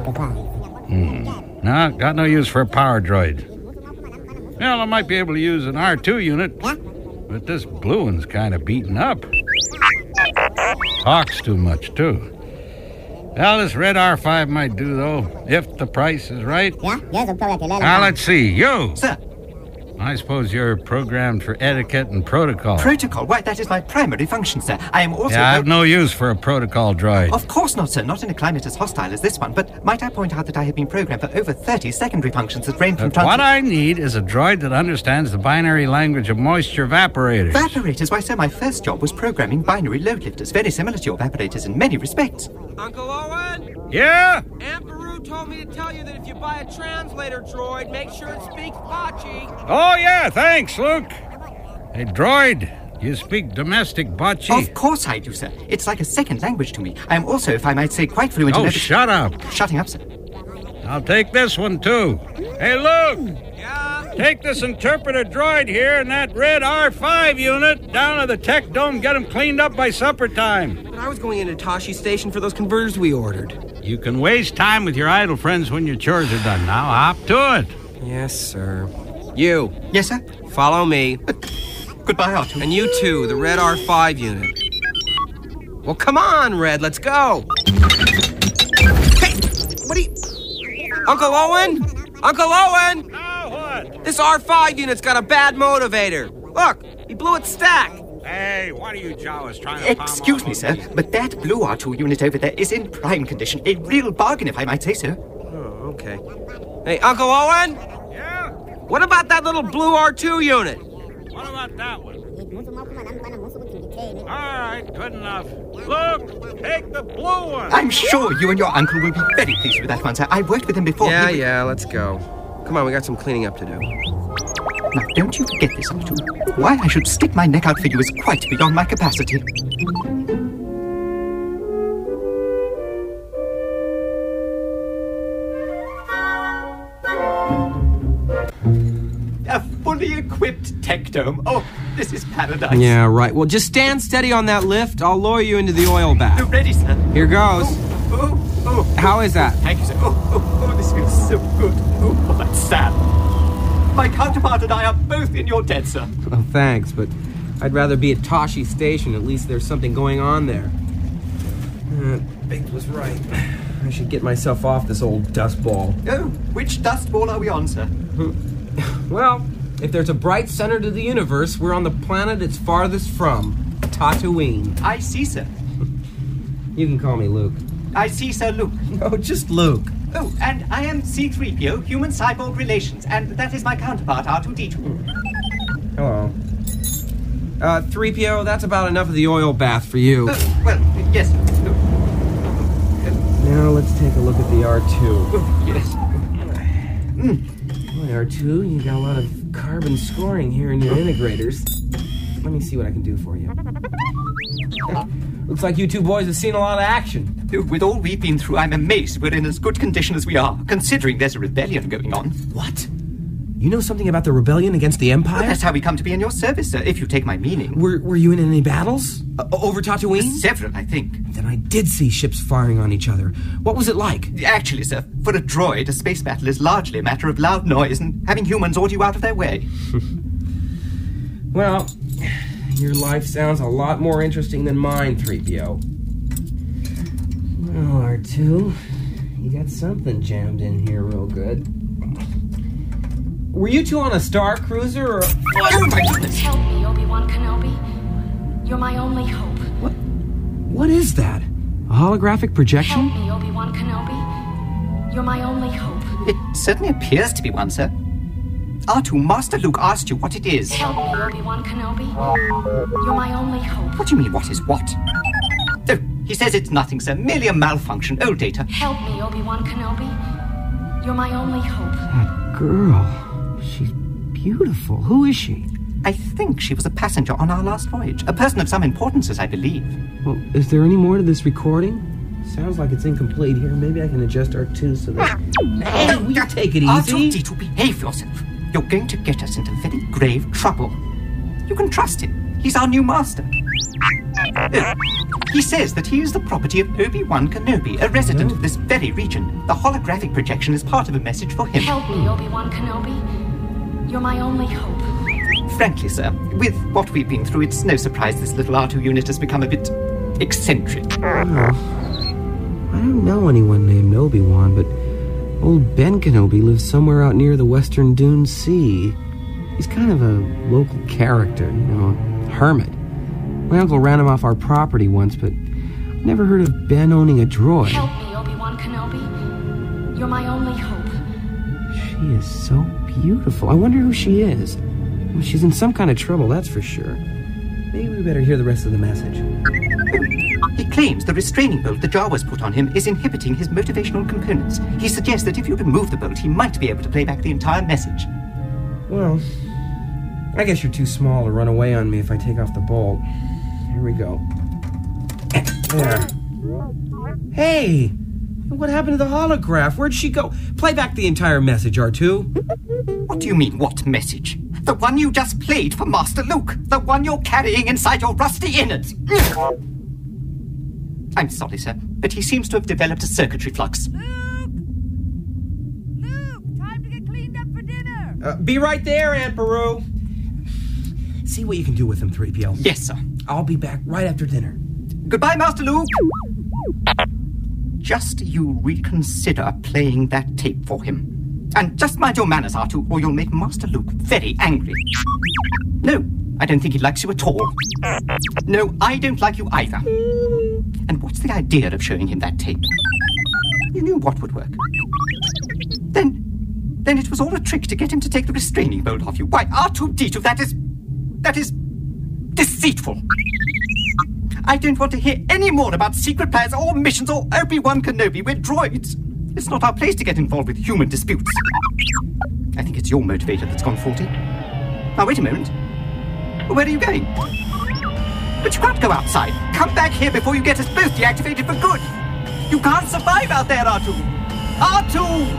No, got no use for a power droid. Well, I might be able to use an R2 unit, but this blue one's kind of beaten up. Talks too much, too. Well, this red R5 might do, though, if the price is right. Now, let's see. You! Sir? I suppose you're programmed for etiquette and protocol. Protocol? Why, that is my primary function, sir. I am also... Yeah, I have no use for a protocol droid. Of course not, sir. Not in a climate as hostile as this one. But might I point out that I have been programmed for over 30 secondary functions that range from... What I need is a droid that understands the binary language of moisture evaporators. Evaporators? Why, sir, my first job was programming binary load lifters. Very similar to your evaporators in many respects. Uncle Owen? Yeah? Aunt Beru told me to tell you that if you buy a translator droid, make sure it speaks Bocce. Oh, yeah, thanks, Luke. Hey, droid, you speak domestic Bocce? Of course I do, sir. It's like a second language to me. I am also, if I might say, quite fluent in... Oh, shut up. Shutting up, sir. I'll take this one, too. Hey, Luke! Yeah? Take this interpreter droid here and that red R5 unit down to the tech dome. Get them cleaned up by supper time. But I was going into Tashi Station for those converters we ordered. You can waste time with your idle friends when your chores are done. Now, hop to it. Yes, sir. You. Yes, sir? Follow me. Goodbye, R2. And you too, the red R5 unit. Well, come on, Red, let's go. Hey, what are you... Uncle Owen? Uncle Owen! Now what? This R5 unit's got a bad motivator. Look, he blew its stack. Hey, what are you Jawas trying to... Excuse me, sir, but that blue R2 unit over there is in prime condition. A real bargain, if I might say so. Oh, okay. Hey, Uncle Owen? Yeah? What about that little blue R2 unit? What about that one? All right, good enough. Look, take the blue one. I'm sure you and your uncle will be very pleased with that one, sir. I've worked with him before. Yeah, let's go. Come on, we got some cleaning up to do. Now, don't you forget this, R2. Why I should stick my neck out for you is quite beyond my capacity. A fully equipped tech dome. Oh, this is paradise. Yeah, right. Well, just stand steady on that lift. I'll lower you into the oil bath. Ready, sir. Here goes. Oh. How is that? Thank you, sir. Oh, this feels so good. Oh, that's sad. My counterpart and I are both in your debt, sir. Well, thanks, but I'd rather be at Tashi Station. At least there's something going on there. Biggs was right. I should get myself off this old dust ball. Oh, which dust ball are we on, sir? Well, if there's a bright center to the universe, we're on the planet it's farthest from, Tatooine. I see, sir. You can call me Luke. I see, Sir Luke. Oh, just Luke. Oh, and I am C-3PO, Human-Cyborg Relations, and that is my counterpart, R2-D2. Hello. 3PO, that's about enough of the oil bath for you. Well, yes. Now let's take a look at the R2. Oh, yes. Boy, R2, you got a lot of carbon scoring here in your integrators. Let me see what I can do for you. Looks like you two boys have seen a lot of action. With all we've been through, I'm amazed we're in as good condition as we are, considering there's a rebellion going on. What? You know something about the rebellion against the Empire? Well, that's how we come to be in your service, sir, if you take my meaning. Were you in any battles? Over Tatooine? Several, I think. Then I did see ships firing on each other. What was it like? Actually, sir, for a droid, a space battle is largely a matter of loud noise and having humans order you out of their way. Well, your life sounds a lot more interesting than mine, 3PO. Well, R2, you got something jammed in here real good. Were you two on a Star Cruiser or... Oh, my goodness! Help me, Obi-Wan Kenobi. You're my only hope. What is that? A holographic projection? Help me, Obi-Wan Kenobi. You're my only hope. It certainly appears to be one, sir. R2, Master Luke asked you what it is. Help me, Obi-Wan Kenobi. You're my only hope. What do you mean, what is what? Oh, he says it's nothing, sir. Merely a malfunction. Old data. Help me, Obi-Wan Kenobi. You're my only hope. That girl. She's beautiful. Who is she? I think she was a passenger on our last voyage. A person of some importance, as I believe. Well, is there any more to this recording? Sounds like it's incomplete here. Maybe I can adjust R2 so that... Hey, will you take it easy? R2-D2, behave yourself. You're going to get us into very grave trouble. You can trust him. He's our new master. He says that he is the property of Obi-Wan Kenobi, a resident of this very region. The holographic projection is part of a message for him. Help me, Obi-Wan Kenobi. You're my only hope. Frankly, sir, with what we've been through, it's no surprise this little R2 unit has become a bit eccentric. Well, I don't know anyone named Obi-Wan, but old Ben Kenobi lives somewhere out near the Western Dune Sea. He's kind of a local character, a hermit. My uncle ran him off our property once, but I've never heard of Ben owning a droid. Help me, Obi-Wan Kenobi. You're my only hope. She is so beautiful. I wonder who she is. Well, she's in some kind of trouble, that's for sure. Maybe we better hear the rest of the message. He claims the restraining bolt the Jawas put on him is inhibiting his motivational components. He suggests that if you remove the bolt, he might be able to play back the entire message. Well, I guess you're too small to run away on me if I take off the bolt. Here we go. There. Hey! What happened to the holograph? Where'd she go? Play back the entire message, R2. What do you mean, what message? The one you just played for Master Luke. The one you're carrying inside your rusty innards. I'm sorry, sir, but he seems to have developed a circuitry flux. Luke, time to get cleaned up for dinner. Be right there, Aunt Beru. See what you can do with him, 3PO. Yes, sir. I'll be back right after dinner. Goodbye, Master Luke. Just you reconsider playing that tape for him. And just mind your manners, R2, or you'll make Master Luke very angry. No, I don't think he likes you at all. No, I don't like you either. And what's the idea of showing him that tape? You knew what would work. Then it was all a trick to get him to take the restraining bolt off you. Why, R2-D2, that is deceitful. I don't want to hear any more about secret plans or missions or Obi-Wan Kenobi. We're droids. It's not our place to get involved with human disputes. it's your motivator that's gone faulty. Now, wait a moment. Where are you going? But you can't go outside. Come back here before you get us both deactivated for good. You can't survive out there, R2. R2!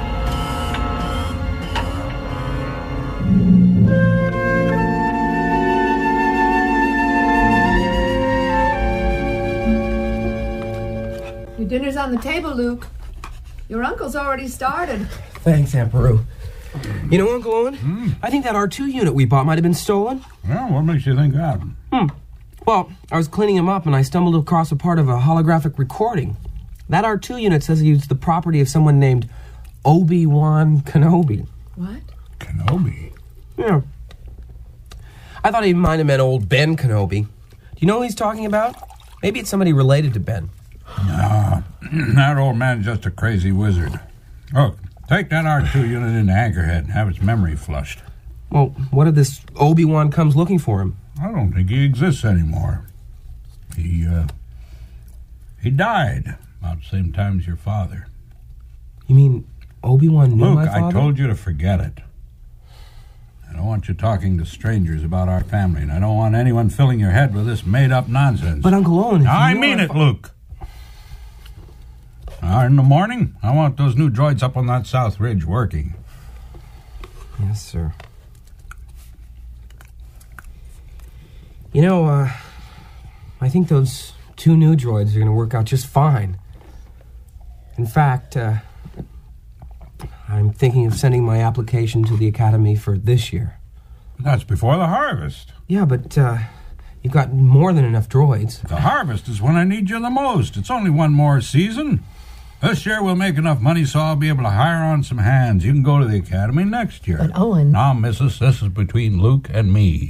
Your dinner's on the table, Luke. Your uncle's already started. Thanks, Aunt Beru. You know, Uncle Owen, I think that R2 unit we bought might have been stolen. Well, what makes you think that? Well, I was cleaning him up and I stumbled across a part of a holographic recording. That R2 unit says he used the property of someone named Obi-Wan Kenobi. What? Kenobi? Yeah. I thought he might have meant old Ben Kenobi. Do you know who he's talking about? Maybe it's somebody related to Ben. No, that old man's just a crazy wizard. Look, take that R2 unit into Anchorhead and have its memory flushed. Well, what if this Obi-Wan comes looking for him? I don't think he exists anymore. He died about the same time as your father. You mean Obi-Wan knew my Luke, father? I told you to forget it. I don't want you talking to strangers about our family, and I don't want anyone filling your head with this made-up nonsense. But Uncle Owen, if I you mean are it, Luke. In the morning, I want those new droids up on that South Ridge working. Yes, sir. You know, I think those 2 new droids are going to work out just fine. In fact, I'm thinking of sending my application to the Academy for this year. That's before the harvest. Yeah, but you've got more than enough droids. The harvest is when I need you the most. It's only one more season. This year we'll make enough money so I'll be able to hire on some hands. You can go to the Academy next year. But Owen... Now, Mrs., this is between Luke and me.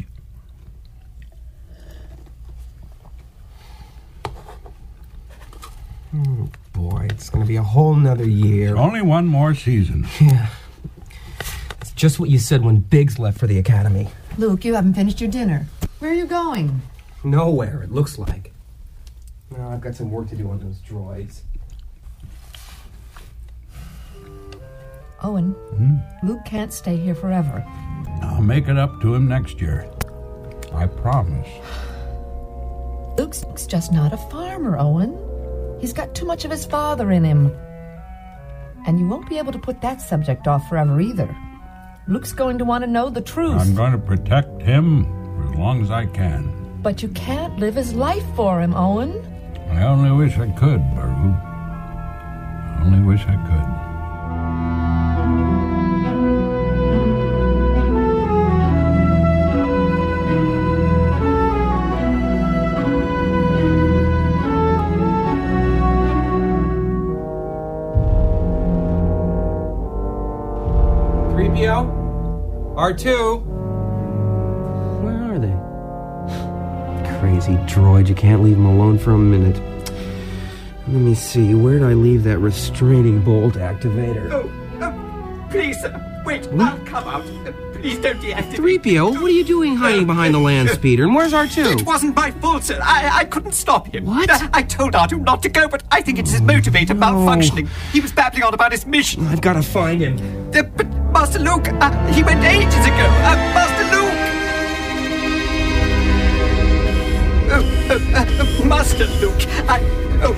Oh, boy, it's going to be a whole nother year. Only one more season. Yeah. It's just what you said when Biggs left for the Academy. Luke, you haven't finished your dinner. Where are you going? Nowhere, it looks like. No, I've got some work to do on those droids. Owen, Luke can't stay here forever. I'll make it up to him next year. I promise. Luke's just not a farmer, Owen. He's got too much of his father in him. And you won't be able to put that subject off forever either. Luke's going to want to know the truth. I'm going to protect him for as long as I can. But you can't live his life for him, Owen. I only wish I could, Beru. I only wish I could. R2? Where are they? Crazy droid, you can't leave them alone for a minute. Let me see, where did I leave that restraining bolt activator? Oh, please, sir, wait, I'll come out. Please don't deactivate. 3PO, what are you doing hiding behind the land speeder? And where's R2? It wasn't my fault, sir. I couldn't stop him. What? I told R2 not to go, but I think it's his motivator malfunctioning. He was babbling on about his mission. I've got to find him. But Master Luke, he went ages ago. Master Luke! Master Luke,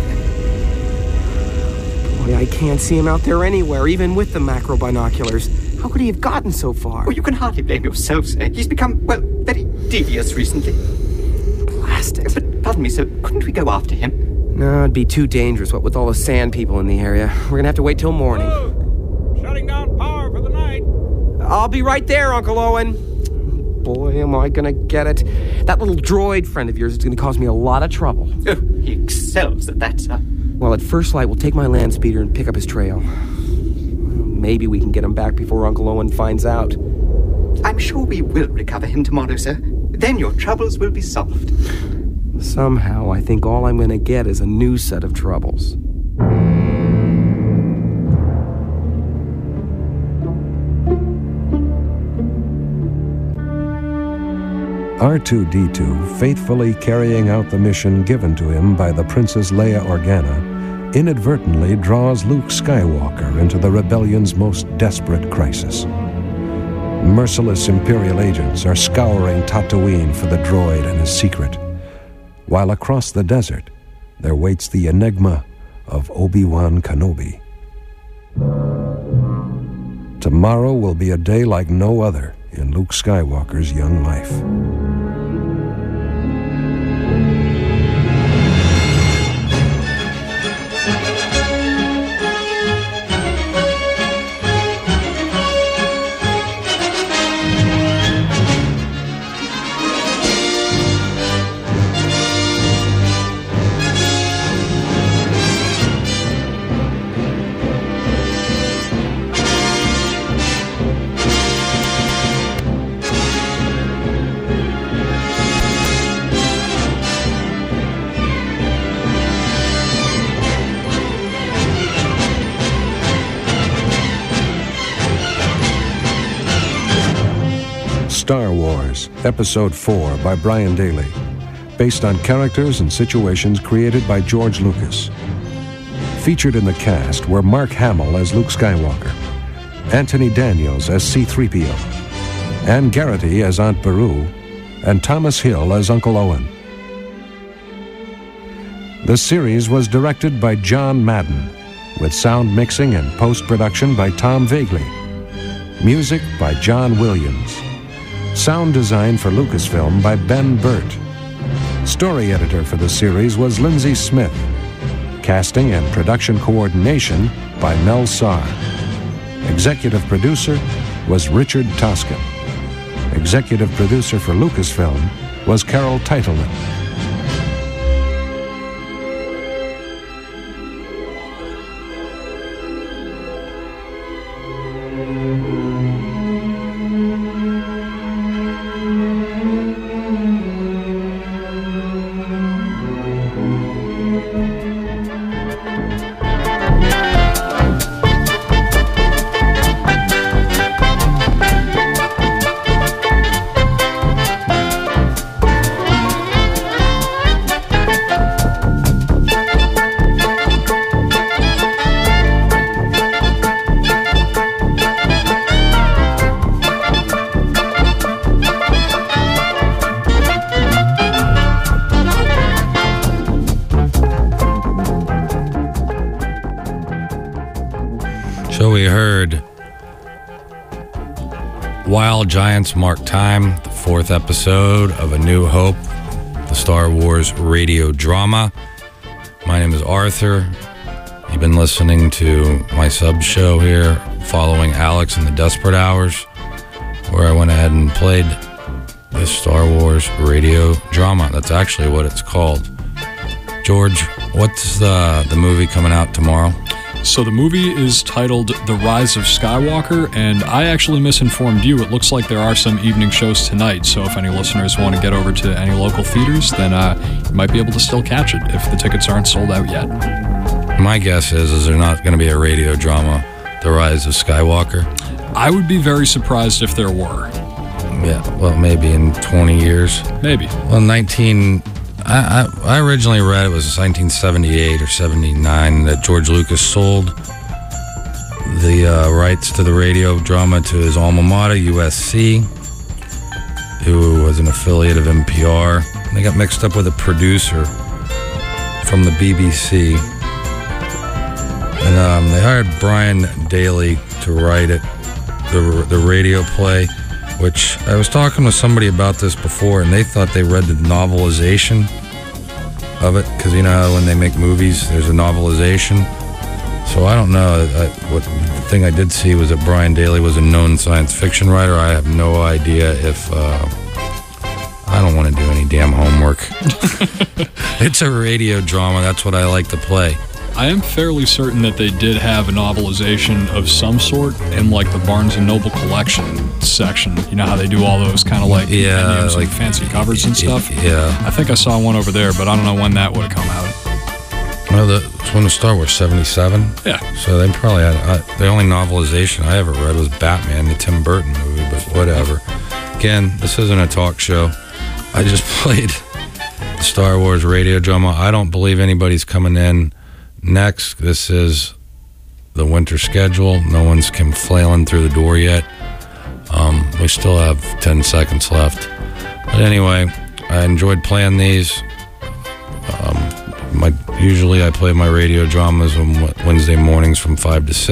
Boy, I can't see him out there anywhere, even with the macro binoculars. How could he have gotten so far? Well, you can hardly blame yourself, sir. He's become, well, very devious recently. Blasted. But, pardon me, sir, couldn't we go after him? No, it'd be too dangerous, what with all the sand people in the area. We're gonna have to wait till morning. Luke, shutting down power for the night. I'll be right there, Uncle Owen. Boy, am I gonna get it. That little droid friend of yours is gonna cause me a lot of trouble. Oh, he excels at that, sir. Well, at first light, we'll take my land speeder and pick up his trail. Maybe we can get him back before Uncle Owen finds out. I'm sure we will recover him tomorrow, sir. Then your troubles will be solved. Somehow, I think all I'm gonna get is a new set of troubles. R2-D2, faithfully carrying out the mission given to him by the Princess Leia Organa, inadvertently draws Luke Skywalker into the rebellion's most desperate crisis. Merciless Imperial agents are scouring Tatooine for the droid and his secret, while across the desert there waits the enigma of Obi-Wan Kenobi. Tomorrow will be a day like no other in Luke Skywalker's young life. Star Wars, Episode 4 by Brian Daley, based on characters and situations created by George Lucas. Featured in the cast were Mark Hamill as Luke Skywalker, Anthony Daniels as C-3PO, Ann Garrity as Aunt Beru, and Thomas Hill as Uncle Owen. The series was directed by John Madden, with sound mixing and post-production by Tom Vagley. Music by John Williams. Sound design for Lucasfilm by Ben Burt. Story editor for the series was Lindsay Smith. Casting and production coordination by Mel Sarr. Executive producer was Richard Toscan. Executive producer for Lucasfilm was Carol Teitelman. So we heard Wild Giants Mark Time, the 4th episode of A New Hope, the Star Wars radio drama. My name is Arthur. You've been listening to my sub-show here, Following Alex in the Desperate Hours, where I went ahead and played this Star Wars radio drama. That's actually what it's called. George, what's the movie coming out tomorrow? So the movie is titled The Rise of Skywalker, and I actually misinformed you. It looks like there are some evening shows tonight, so if any listeners want to get over to any local theaters, then you might be able to still catch it if the tickets aren't sold out yet. My guess is there's not going to be a radio drama, The Rise of Skywalker. I would be very surprised if there were. Yeah, well, maybe in 20 years. Maybe. Well, I originally read it was 1978 or 79 that George Lucas sold the rights to the radio drama to his alma mater, USC, who was an affiliate of NPR. They got mixed up with a producer from the BBC. And they hired Brian Daley to write it, the radio play, which I was talking with somebody about this before, and they thought they read the novelization of it, because you know how when they make movies, there's a novelization. So I don't know. What the thing I did see was that Brian Daley was a known science fiction writer. I have no idea if I don't want to do any damn homework. It's a radio drama. That's what I like to play. I am fairly certain that they did have a novelization of some sort in like the Barnes & Noble collection section. You know how they do all those kind of like compendiums, like fancy covers and stuff? Yeah. I think I saw one over there, but I don't know when that would have come out. Well, it's when the Star Wars 77. Yeah. So they probably had the only novelization I ever read was Batman, the Tim Burton movie, but whatever. Again, this isn't a talk show. I just played the Star Wars radio drama. I don't believe anybody's coming in next. This is the winter schedule. No one's come flailing through the door yet. We still have 10 seconds left. But anyway, I enjoyed playing these. Usually I play my radio dramas on Wednesday mornings from 5 to 6.